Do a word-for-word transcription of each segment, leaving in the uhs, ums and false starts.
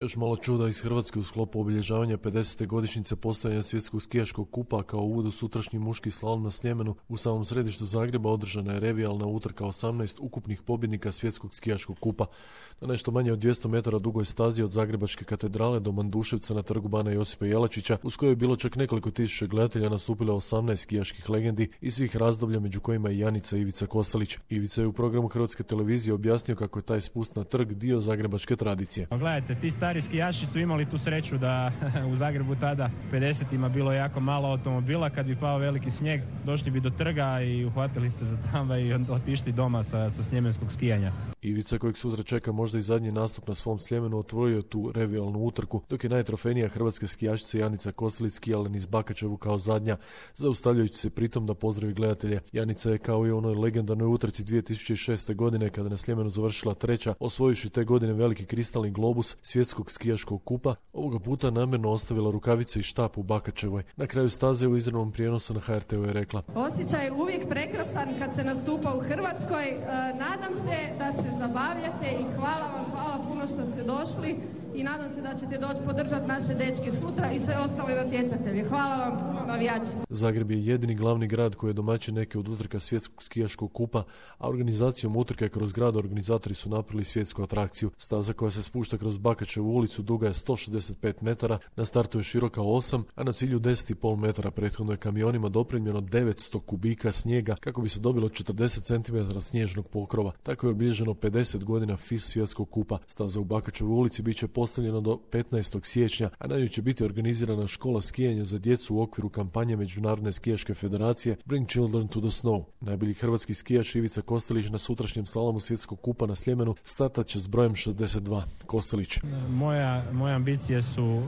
Još malo čuda iz Hrvatske u sklopu obilježavanja pedesete godišnjice postojanja svjetskog skijaškog kupa. Kao uvod u sutrašnji muški slalom na Sljemenu u samom središtu Zagreba održana je revijalna utrka osamnaest ukupnih pobjednika svjetskog skijaškog kupa. Na nešto manje od dvjesto metara dugoj stazi od Zagrebačke katedrale do Manduševca na trgu Bana Josipa Jelačića, uz kojoj je bilo čak nekoliko tisuća gledatelja, nastupilo osamnaest skijaških legendi iz svih razdoblja, među kojima i Janica Ivica Kostelić. Ivica je u programu Hrvatske televizije objasnio kako je taj spust na trg dio zagrebačke tradicije. Pa gledajte, ti stari skijaši su imali tu sreću da u Zagrebu tada pedesetima bilo jako malo automobila. Kad bi pao veliki snijeg, došli bi do trga i uhvatili se za tramvaj i otišli doma sa, sa sljemenskog skijanja. Ivica, kojeg sutra čeka možda i zadnji nastup na svom Sljemenu, otvorio tu revijalnu utrku, dok je najtrofejnija hrvatska skijašica Janica Kostelić skijala niz Bakačevu kao zadnja, zaustavljajući se pritom da pozdravi gledatelje. Janica je kao i u onoj legendarnoj utrci dvije tisuće šeste. godine, kada na Sljemenu završila treća, osvojivši te godine veliki kristalni globus svjetskog skijaškog kupa, ovoga puta namjerno ostavila rukavice i štap u Bakačevoj. Na kraju staze u izravnom prijenosu na H R T-u je rekla: osjećaj je uvijek prekrasan kad se nastupa u Hrvatskoj. E, nadam se da se zabavljate i hvala vam, hvala puno što ste došli i nadam se da ćete doći podržati naše dečke sutra i sve ostale natjecatelje. Hvala vam puno, navijači. Zagreb je jedini glavni grad koji je domaćin neke od utrka svjetskog skijaškog kupa, a organizacijom utrke kroz grad organizatori su napravili svjetsku atrakciju. Staza koja se spušta kroz Bakačevu ulicu duga je sto šezdeset pet metara, na startu je široka osam, a na cilju deset i pol metara. Prethodno je kamionima dopremljeno devetsto kubika snijega kako bi se dobilo četrdeset centimetara snježnog pokrova. Tako je obilježeno pedeset godina F I S svjetskog kupa. Staza u Bakačevoj ulici bit će postavljeno do petnaestog siječnja, a na njoj će biti organizirana škola skijanja za djecu u okviru kampanje Međunarodne skijaške federacije Bring Children to the Snow. Najbolji hrvatski skijaš Ivica Kostelić na sutrašnjem slalomu svjetskog kupa na Sljemenu startat će s brojem šezdeset dva. Kostelić: Moja, moje ambicije su uh,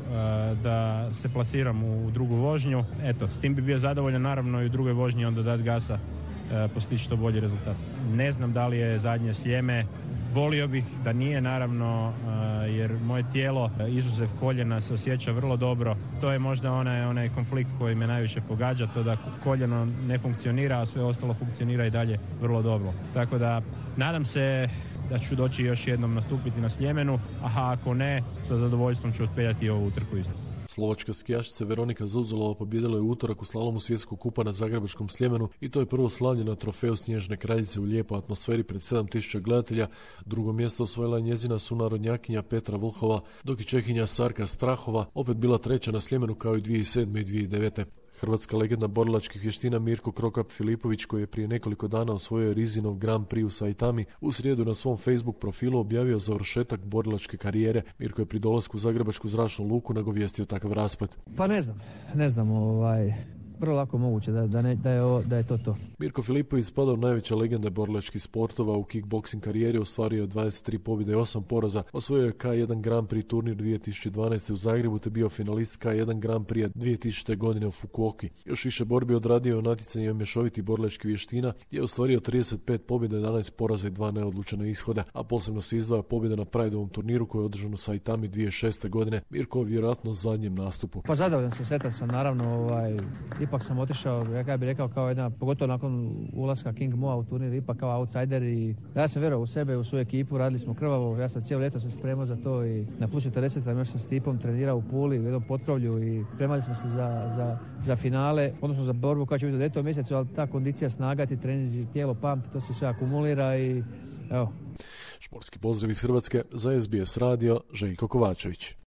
da se plasiram u drugu vožnju. Eto, s tim bi bio zadovoljan, naravno i u drugoj vožnji onda dati gasa, uh, postići to bolji rezultat. Ne znam da li je zadnje Sljeme. Volio bih da nije, naravno, jer moje tijelo, izuzev koljena, se osjeća vrlo dobro. To je možda onaj, onaj konflikt koji me najviše pogađa, to da koljeno ne funkcionira, a sve ostalo funkcionira i dalje vrlo dobro. Tako da nadam se da ću doći još jednom nastupiti na Sljemenu, a ako ne, sa zadovoljstvom ću otpeljati ovu utrku isto. Slovačka skijašica Veronika Zuzulova pobijedila je u utorak u slalomu svjetskog kupa na Zagrebačkom Sljemenu i to je prvo slavlje na trofeju Snježne kraljice u lijepoj atmosferi pred sedam tisuća gledatelja. Drugo mjesto osvojila je njezina sunarodnjakinja Petra Vlhova, dok je Čehinja Sarka Strahova opet bila treća na Sljemenu kao i dvije tisuće sedme i dvije tisuće devete. Hrvatska legenda borilačkih vještina Mirko Krokap Filipović, koji je prije nekoliko dana osvojio Rizinov Grand Prix u Saitami, u srijedu na svom Facebook profilu objavio završetak borilačke karijere. Mirko je pri dolasku u Zagrebačku zračnu luku nagovijestio takav rasplet. Pa ne znam, ne znam, ovaj... vrlo lako moguće da, da, ne, da, je ovo, da je to to. Mirko Filipović spadao najveća legenda borilačkih sportova. U kickboksing karijeri ostvario je dvadeset tri pobjede i osam poraza. Osvojio je K jedan Grand Prix turnir dvije tisuće dvanaeste. u Zagrebu te bio finalist K jedan Grand Prix dvije tisućite. godine u Fukuoki. Još više borbi odradio u natjecanju mješovitih borilačkih vještina gdje je ostvario trideset pet pobjeda, jedanaest poraza i dva neodlučena ishoda, a posebno se izdvaja pobjeda na Prideovom turniru koji je održan u Saitami dvije tisuće šeste. godine. Mirko vjerojatno zadnjem nastupu. Pa zadovoljan sam, sretan sam, naravno, ovaj, ipak sam otišao, ja bih rekao, kao jedna, pogotovo nakon ulaska King Moa u turnir, ipak kao outsider, i ja sam vjerovao u sebe, u svoju ekipu, radili smo krvavo, ja sam cijelo ljeto se spremao za to i na plus četrdeset još sam s Tipom trenirao u Puli u jednom potkrovlju i spremali smo se za, za, za finale, odnosno za borbu koja će biti u devetom mjesecu, ali ta kondicija, snaga, ti treninzi, tijelo pamti, to se sve akumulira i evo. Športski pozdrav iz Hrvatske za S B S radio, Željko Kovačević.